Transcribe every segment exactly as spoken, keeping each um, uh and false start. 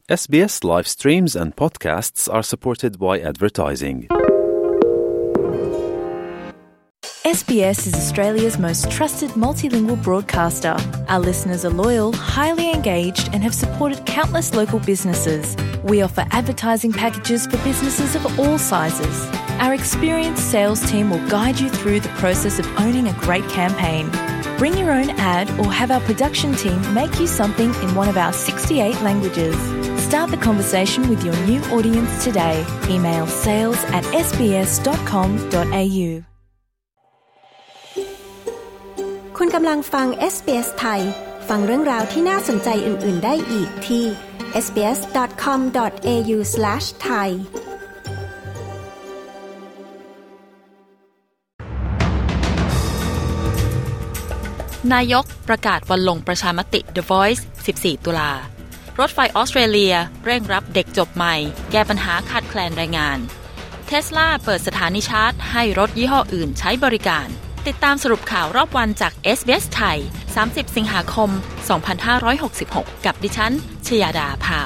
S B S live streams and podcasts are supported by advertising. S B S is Australia's most trusted multilingual broadcaster. Our listeners are loyal, highly engaged, and have supported countless local businesses. We offer advertising packages for businesses of all sizes. Our experienced sales team will guide you through the process of owning a great campaign. Bring your own ad or have our production team make you something in one of our sixty-eight languages. Start the conversation with your new audience today. Email sales at s b s dot com dot a u คุณกำลังฟัง เอส บี เอส ไทยฟังเรื่องราวที่น่าสนใจอื่นๆได้อีกที่ เอส บี เอส ดอท คอม ดอท เอ ยู สแลช ไทยนายกประกาศวันลงประชามติ The Voice สิบสี่ ตุลารถไฟออสเตรเลียเร่งรับเด็กจบใหม่แก้ปัญหาขาดแคลนแรงงาน Tesla เปิดสถานีชาร์จให้รถยี่ห้ออื่นใช้บริการติดตามสรุปข่าวรอบวันจาก เอส บี เอส ไทย สามสิบ สิงหาคม สองพันห้าร้อยหกสิบหก กับดิฉันชยาดาพา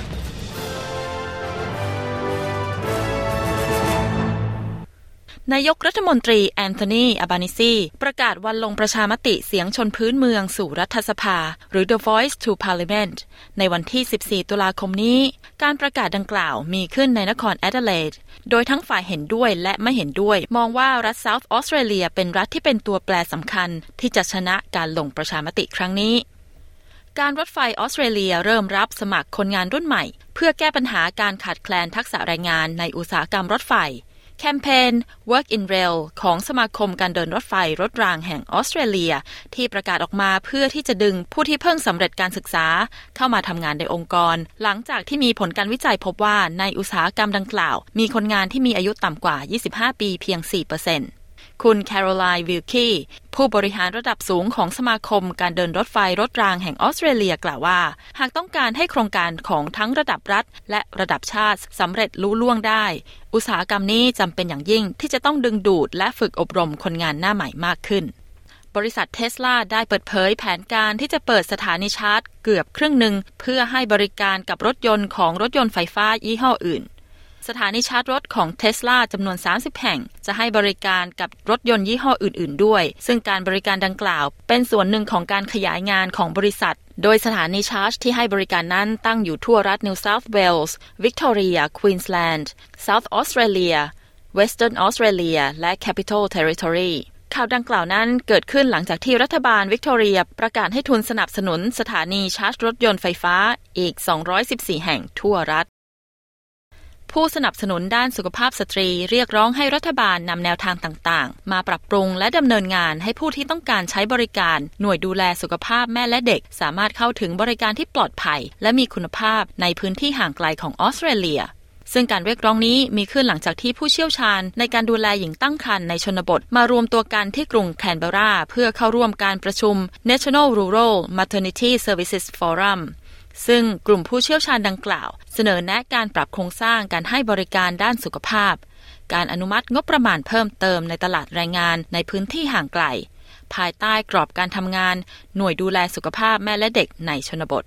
วนายกรัฐมนตรีแอนโทนี อัลบานิซีประกาศวันลงประชามติเสียงชนพื้นเมืองสู่รัฐสภาหรือ The Voice to Parliament ในวันที่ สิบสี่ ตุลาคมนี้การประกาศดังกล่าวมีขึ้นในนครแอดิเลดโดยทั้งฝ่ายเห็นด้วยและไม่เห็นด้วยมองว่ารัฐ South Australia เป็นรัฐที่เป็นตัวแปรสำคัญที่จะชนะการลงประชามติครั้งนี้การรถไฟออสเตรเลียเริ่มรับสมัครคนงานรุ่นใหม่เพื่อแก้ปัญหาการขาดแคลนทักษะแรงงานในอุตสาหกรรมรถไฟแคมเปญ Work in Rail ของสมาคมการเดินรถไฟรถรางแห่งออสเตรเลียที่ประกาศออกมาเพื่อที่จะดึงผู้ที่เพิ่งสำเร็จการศึกษาเข้ามาทำงานในองค์กรหลังจากที่มีผลการวิจัยพบว่าในอุตสาหกรรมดังกล่าวมีคนงานที่มีอายุต่ำกว่ายี่สิบห้าปีเพียง สี่เปอร์เซ็นต์ คุณแคโรไลน์วิลคีผู้บริหารระดับสูงของสมาคมการเดินรถไฟรถรางแห่งออสเตรเลียกล่าวว่าหากต้องการให้โครงการของทั้งระดับรัฐและระดับชาติสำเร็จลุล่วงได้อุตสาหกรรมนี้จำเป็นอย่างยิ่งที่จะต้องดึงดูดและฝึกอบรมคนงานหน้าใหม่มากขึ้นบริษัท Tesla ได้เปิดเผยแผนการที่จะเปิดสถานีชาร์จเกือบครึ่งหนึ่งเพื่อให้บริการกับรถยนต์ของรถยนต์ไฟฟ้ายี่ห้ออื่นสถานีชาร์จรถของ Tesla จำนวนสามสิบแห่งจะให้บริการกับรถยนต์ยี่ห้ออื่นๆด้วยซึ่งการบริการดังกล่าวเป็นส่วนหนึ่งของการขยายงานของบริษัทโดยสถานีชาร์จที่ให้บริการนั้นตั้งอยู่ทั่วรัฐ New South Wales Victoria Queensland South Australia Western Australia และ Capital Territory ข่าวดังกล่าวนั้นเกิดขึ้นหลังจากที่รัฐบาลวิกตอเรียประกาศให้ทุนสนับสนุนสถานีชาร์จรถยนต์ไฟฟ้าอีกสองร้อยสิบสี่แห่งทั่วรัฐผู้สนับสนุนด้านสุขภาพสตรีเรียกร้องให้รัฐบาลนำแนวทางต่างๆมาปรับปรุงและดำเนินงานให้ผู้ที่ต้องการใช้บริการหน่วยดูแลสุขภาพแม่และเด็กสามารถเข้าถึงบริการที่ปลอดภัยและมีคุณภาพในพื้นที่ห่างไกลของออสเตรเลียซึ่งการเรียกร้องนี้มีขึ้นหลังจากที่ผู้เชี่ยวชาญในการดูแลหญิงตั้งครรภ์ในชนบทมารวมตัวกันที่กรุงแคนเบอราเพื่อเข้าร่วมการประชุม National Rural Maternity Services Forumซึ่งกลุ่มผู้เชี่ยวชาญดังกล่าวเสนอแนะการปรับโครงสร้างการให้บริการด้านสุขภาพการอนุมัติงบประมาณเพิ่มเติมในตลาดแรงงานในพื้นที่ห่างไกลภายใต้กรอบการทำงานหน่วยดูแลสุขภาพแม่และเด็กในชนบท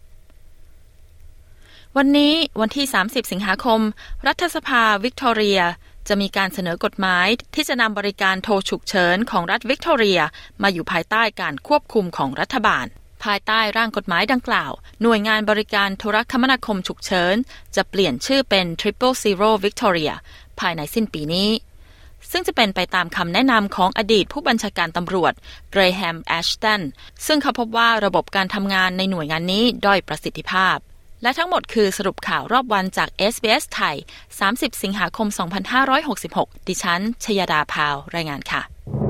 วันนี้วันที่สามสิบสิงหาคมรัฐสภาวิกตอเรียจะมีการเสนอกฎหมายที่จะนำบริการโทรฉุกเฉินของรัฐวิกตอเรียมาอยู่ภายใต้การควบคุมของรัฐบาลภายใต้ร่างกฎหมายดังกล่าวหน่วยงานบริการโทรคมนาคมฉุกเฉินจะเปลี่ยนชื่อเป็น Triple Zero Victoria ภายในสิ้นปีนี้ซึ่งจะเป็นไปตามคำแนะนำของอดีตผู้บัญชาการตำรวจเกรแฮม แอชตันซึ่งเขาพบว่าระบบการทำงานในหน่วยงานนี้ด้อยประสิทธิภาพและทั้งหมดคือสรุปข่าวรอบวันจาก เอส บี เอส ไทย สามสิบ สิงหาคม สองพันห้าร้อยหกสิบหก ดิฉันชยดาพาวรายงานค่ะ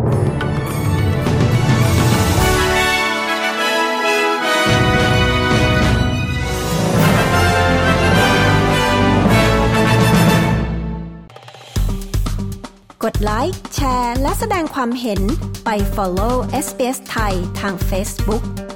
กดไลค์แชร์และแสดงความเห็นไป follow เอส บี เอส ไทยทาง Facebook